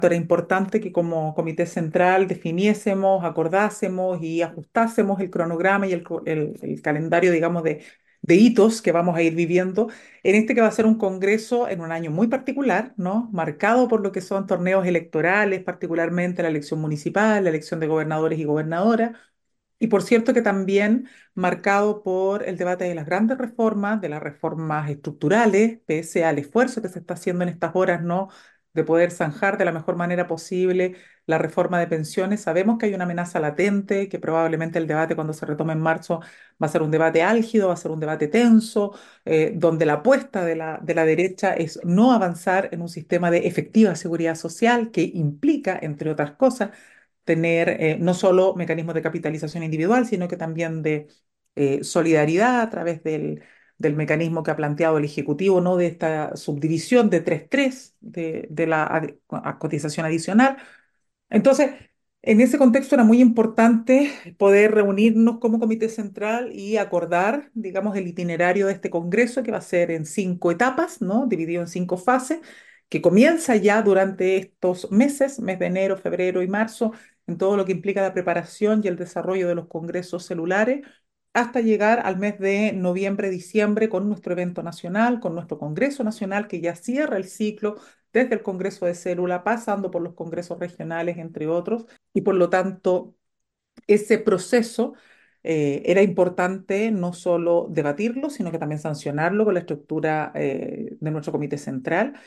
era importante que como comité central definiésemos, acordásemos y ajustásemos el cronograma y el calendario, digamos, de hitos que vamos a ir viviendo en este que va a ser un congreso en un año muy particular, ¿no? Marcado por lo que son torneos electorales, particularmente la elección municipal, la elección de gobernadores y gobernadoras. Y por cierto que también marcado por el debate de las grandes reformas, de las reformas estructurales, pese al esfuerzo que se está haciendo en estas horas, ¿no? De poder zanjar de la mejor manera posible la reforma de pensiones. Sabemos que hay una amenaza latente, que probablemente el debate cuando se retome en marzo va a ser un debate álgido, va a ser un debate tenso, donde la apuesta de la derecha es no avanzar en un sistema de efectiva seguridad social que implica, entre otras cosas, tener no solo mecanismos de capitalización individual, sino que también de solidaridad a través del mecanismo que ha planteado el Ejecutivo, ¿no? De esta subdivisión de 3-3 de la cotización adicional. Entonces, en ese contexto era muy importante poder reunirnos como comité central y acordar, digamos, el itinerario de este congreso que va a ser en 5 etapas, ¿no? Dividido en 5 fases, que comienza ya durante estos meses, mes de enero, febrero y marzo, en todo lo que implica la preparación y el desarrollo de los congresos celulares, hasta llegar al mes de noviembre, diciembre, con nuestro evento nacional, con nuestro Congreso Nacional, que ya cierra el ciclo desde el Congreso de Célula, pasando por los congresos regionales, entre otros, y por lo tanto ese proceso era importante no solo debatirlo, sino que también sancionarlo con la estructura de nuestro comité central.